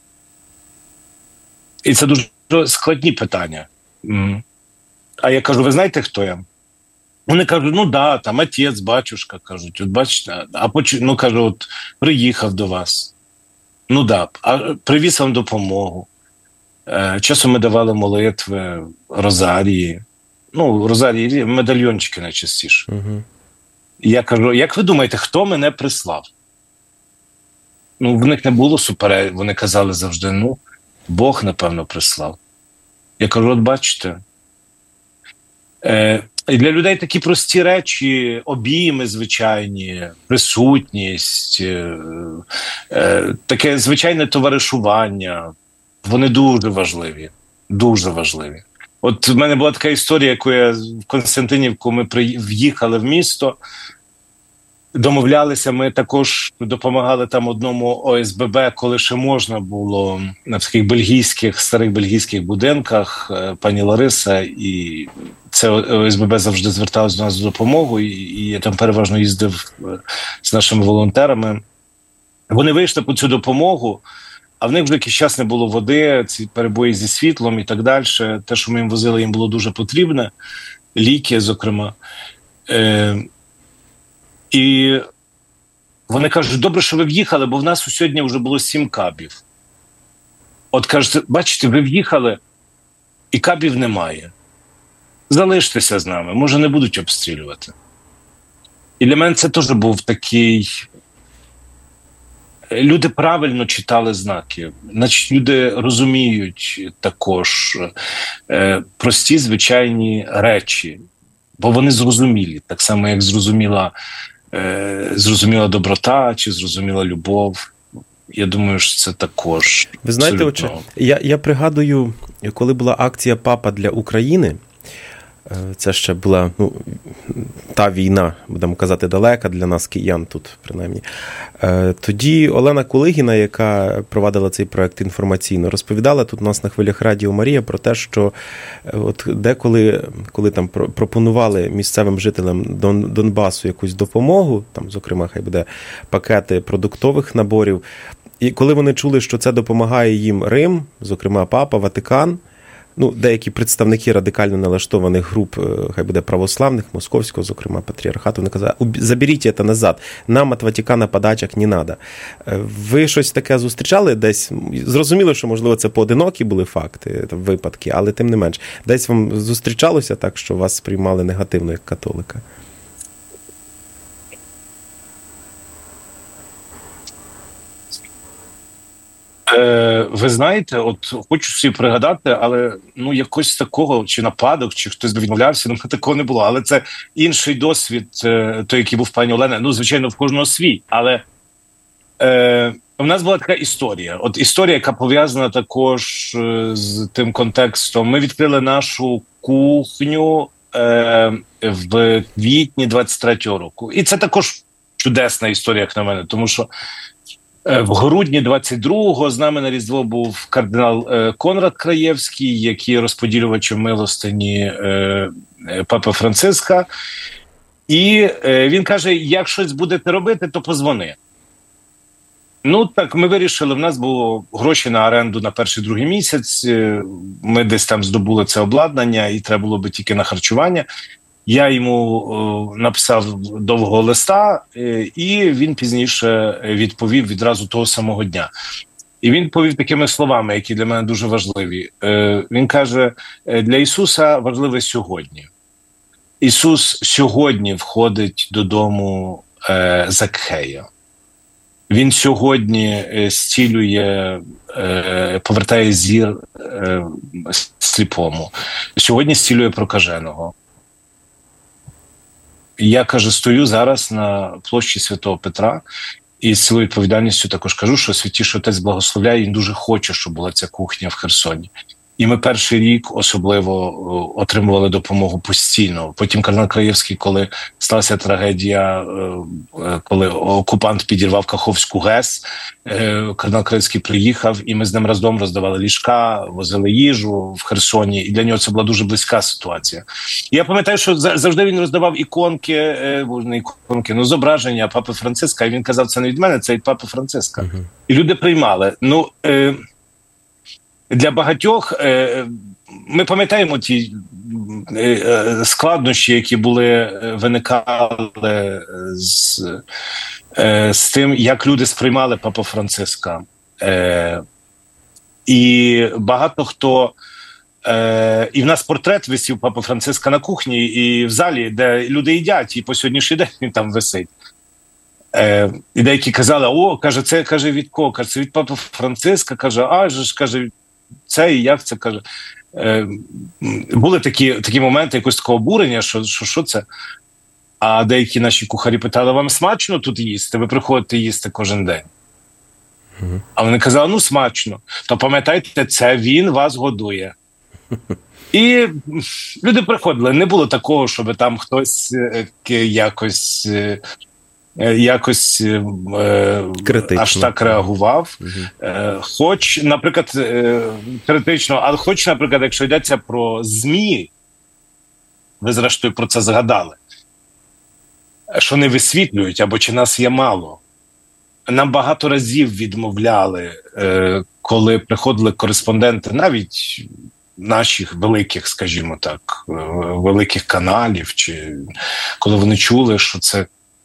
І це дуже складні питання. А я кажу, ви знаєте, хто я? Вони кажуть, ну да, там отець, батюшка, кажуть, от бачите, а потім, ну кажу, от приїхав до вас. Ну да, а привіз вам допомогу. Е, часом ми давали молитви, розарії. Ну, розарії, медальйончики найчастіше. Угу. Я кажу, як ви думаєте, хто мене прислав? Ну, в них не було суперечок, вони казали завжди, ну, Бог, напевно, прислав. Я кажу, от бачите. Е, І для людей такі прості речі, обійми звичайні, присутність, е, е, таке звичайне товаришування, вони дуже важливі, дуже важливі. От в мене була така історія, яку я в Константинівку, ми в'їхали в місто, домовлялися, ми також допомагали там одному О С Б Б, коли ще можна було на таких бельгійських, старих бельгійських будинках, пані Лариса, і це О С Б Б завжди зверталось до нас за допомогою, і я там переважно їздив з нашими волонтерами. Вони вийшли по цю допомогу, а в них вже якийсь час не було води, ці перебої зі світлом і так далі. Те, що ми їм возили, їм було дуже потрібне, ліки, зокрема. Е- І вони кажуть, добре, що ви в'їхали, бо в нас сьогодні вже було сім кабів. От кажете, бачите, ви в'їхали, і кабів немає. Залиштеся з нами, може не будуть обстрілювати. І для мене це теж був такий... Люди правильно читали знаки. Значить, люди розуміють також е, прості, звичайні речі. Бо вони зрозумілі, так само, як зрозуміла, е, зрозуміла доброта чи зрозуміла любов. Я думаю, що це також.
Ви знаєте,
абсолютно...
отче, я, я пригадую, коли була акція «Папа для України», це ще була, ну, та війна, будемо казати, далека для нас, киян тут, принаймні. Тоді Олена Кулигіна, яка провадила цей проект інформаційно, розповідала тут у нас на хвилях Радіо Марія про те, що от деколи, коли там пропонували місцевим жителям Дон, Донбасу якусь допомогу, там, зокрема, хай буде пакети продуктових наборів, і коли вони чули, що це допомагає їм Рим, зокрема Папа, Ватикан, ну, деякі представники радикально налаштованих груп, хай буде православних, московського, зокрема, патріархату, вони казали, заберіть це назад, нам від Ватикана подачок не треба. Ви щось таке зустрічали десь? Зрозуміло, що, можливо, це поодинокі були факти, випадки, але тим не менш. Десь вам зустрічалося так, що вас сприймали негативно як католика?
Ви знаєте, от хочу собі пригадати, але ну якось такого, чи нападок, чи хтось відмовлявся, ну такого не було. Але це інший досвід, той, який був в пані Олени. Ну, звичайно, в кожного свій. Але е, у нас була така історія. От історія, яка пов'язана також з тим контекстом. Ми відкрили нашу кухню е, в квітні двадцять третього року. І це також чудесна історія, як на мене, тому що в грудні двадцять другого з нами на Різдво був кардинал Конрад Краєвський, який є розподілювачем милостині Папи Франциска. І він каже, як щось будете робити, то позвони. Ну, так, ми вирішили, в нас було гроші на оренду на перший-другий місяць, ми десь там здобули це обладнання, і треба було би тільки на харчування. Я йому о, написав довгого листа, і він пізніше відповів відразу того самого дня. І він повів такими словами, які для мене дуже важливі. Е, він каже, для Ісуса важливе сьогодні. Ісус сьогодні входить додому е, Закхея. Він сьогодні зцілює, е, повертає зір е, сліпому. Сьогодні зцілює прокаженого. Я, каже, стою зараз на площі Святого Петра і з цілою відповідальністю також кажу, що Святіший Отець благословляє, і він дуже хоче, щоб була ця кухня в Херсоні. І ми перший рік особливо отримували допомогу постійно. Потім кардинал Краєвський, коли сталася трагедія, коли окупант підірвав Каховську ГЕС, кардинал Краєвський приїхав, і ми з ним разом роздавали ліжка, возили їжу в Херсоні, і для нього це була дуже близька ситуація. І я пам'ятаю, що завжди він роздавав іконки, не іконки, ну, зображення Папи Франциска, і він казав, це не від мене, це від Папи Франциска. Uh-huh. І люди приймали. Ну, е- Для багатьох ми пам'ятаємо ті складнощі, які були виникали з, з тим, як люди сприймали Папу Франциска. І багато хто... І в нас портрет висів Папи Франциска на кухні і в залі, де люди їдять, і по сьогоднішній день він там висить. І деякі казали, о, каже, це, каже, від кого? Каже, це від Папи Франциска, каже, а ж, каже, це і як це, каже. Е, були такі, такі моменти якогось такого обурення, що, що, що це. А деякі наші кухарі питали, вам смачно тут їсти? Ви приходите їсти кожен день. Mm-hmm. А вони казали, ну смачно. То пам'ятайте, це він вас годує. І люди приходили. Не було такого, щоб там хтось якось... якось е, аж так реагував. Угу. Е, хоч, наприклад, е, критично, але хоч, наприклад, якщо йдеться про ЗМІ, ви зрештою про це згадали, що не висвітлюють, або чи нас є мало. Нам багато разів відмовляли, е, коли приходили кореспонденти, навіть наших великих, скажімо так, великих каналів, чи коли вони чули, що це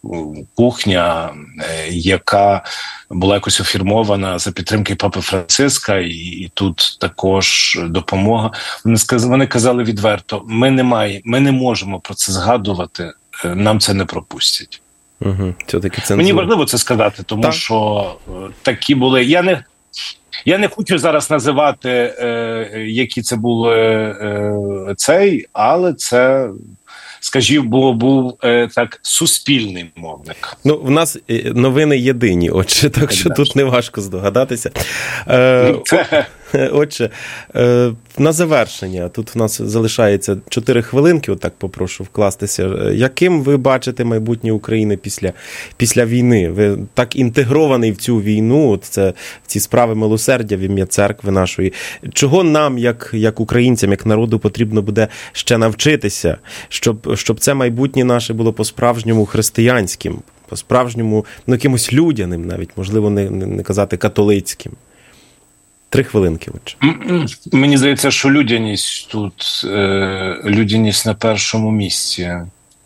кухня, яка була якось офірмована за підтримки Папи Франциска, і, і тут також допомога. Вони сказали, вони казали відверто, ми не маємо, ми не можемо про це згадувати, нам це не пропустять.
Угу. Це
Мені важливо це сказати, тому так. що такі були. Я не Я не хочу зараз називати, е, які це були е, цей, але це, скажімо, був, був е, так суспільний мовник.
Ну, в нас новини єдині, отже, так що тут не важко здогадатися. Е,
це...
Отже, е, на завершення, тут в нас залишається чотири хвилинки, отак попрошу вкластися. Яким ви бачите майбутнє України після, після війни? Ви так інтегрований в цю війну, це, в ці справи милосердя в ім'я церкви нашої. Чого нам, як, як українцям, як народу, потрібно буде ще навчитися, щоб, щоб це майбутнє наше було по-справжньому християнським, по-справжньому, ну, якимось людяним навіть, можливо, не, не казати католицьким? Три хвилинки. Отже.
Мені здається, що людяність тут, людяність на першому місці.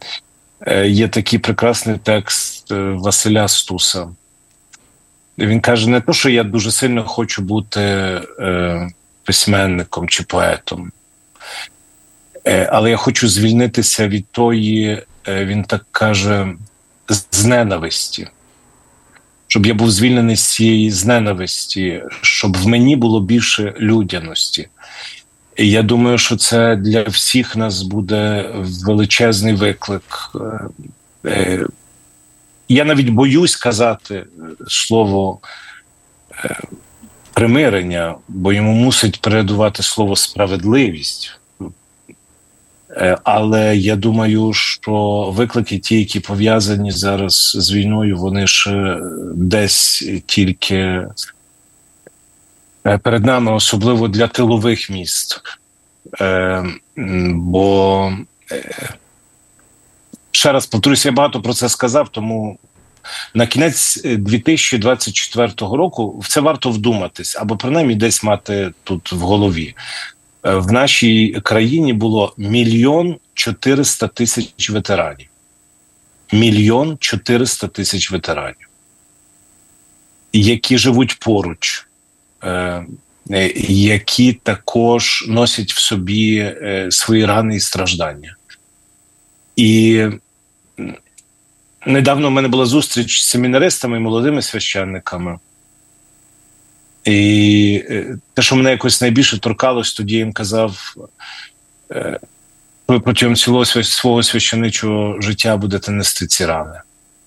Є такий прекрасний текст Василя Стуса. Він каже, не то, що я дуже сильно хочу бути письменником чи поетом, але я хочу звільнитися від тої, він так каже, з ненависті. Щоб я був звільнений з цієї зненависті, щоб в мені було більше людяності. І я думаю, що це для всіх нас буде величезний виклик. Я навіть боюсь казати слово примирення, бо йому мусить передувати слово справедливість. Але я думаю, що виклики ті, які пов'язані зараз з війною, вони ж десь тільки перед нами, особливо для тилових міст. Бо, ще раз повторюсь, я багато про це сказав, тому На кінець дві тисячі двадцять четвертого року в це варто вдуматись, або принаймні десь мати тут в голові. В нашій країні було мільйон чотириста тисяч ветеранів. Мільйон чотириста тисяч ветеранів, які живуть поруч, які також носять в собі свої рани і страждання. І недавно в мене була зустріч з семінаристами і молодими священниками. І те, що мене якось найбільше торкалось, тоді я їм казав, ви протягом цілого свого священичого життя будете нести ці рани.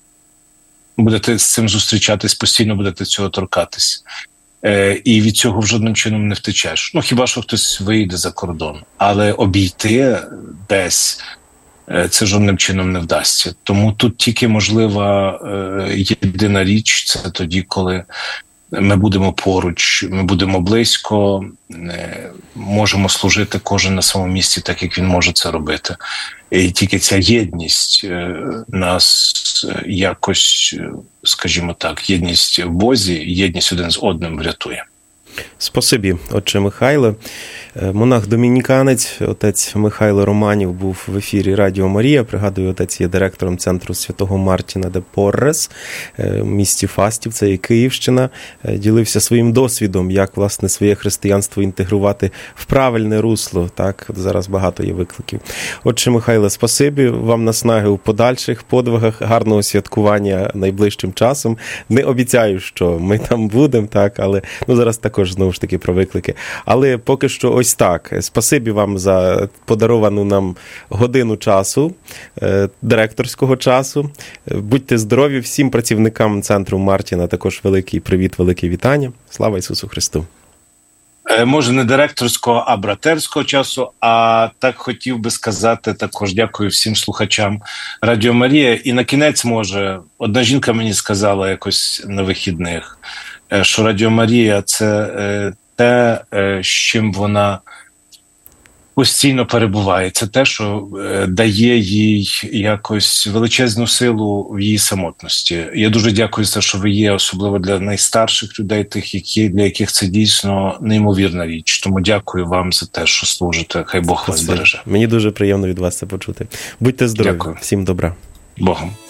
Будете з цим зустрічатись, постійно будете цього торкатись. І від цього в жодним чином не втечеш. Ну, хіба що хтось вийде за кордон. Але обійти десь це жодним чином не вдасться. Тому тут тільки можлива єдина річ – це тоді, коли ми будемо поруч, ми будемо близько, можемо служити кожен на своєму місці так, як він може це робити. І тільки ця єдність нас якось, скажімо так, єдність в Бозі, єдність один з одним врятує.
Спасибі, отче Михайле. Монах-домініканець, отець Михайло Романів був в ефірі Радіо Марія. Пригадую, отець є директором центру Святого Мартіна де Поррес в місті Фастів, це і Київщина. Ділився своїм досвідом, як, власне, своє християнство інтегрувати в правильне русло. Так, зараз багато є викликів. Отче Михайле, спасибі вам наснаги у подальших подвигах, гарного святкування найближчим часом. Не обіцяю, що ми там будемо, так, але ну, зараз також, знову ж таки, про виклики. Але поки що ось так. Спасибі вам за подаровану нам годину часу, директорського часу. Будьте здорові, всім працівникам центру Мартіна також великий привіт, велике вітання. Слава Ісусу Христу!
Може, не директорського, а братерського часу, а так хотів би сказати також дякую всім слухачам Радіо Марія. І на кінець, може, одна жінка мені сказала якось на вихідних, що Радіо Марія – це те, з чим вона постійно перебуває. Це те, що дає їй якось величезну силу в її самотності. Я дуже дякую за те, що ви є, особливо для найстарших людей, тих, які, для яких це дійсно неймовірна річ. Тому дякую вам за те, що служите. Хай Бог вас береже.
Мені дуже приємно від вас це почути. Будьте здорові.
Дякую.
Всім добра.
Богом.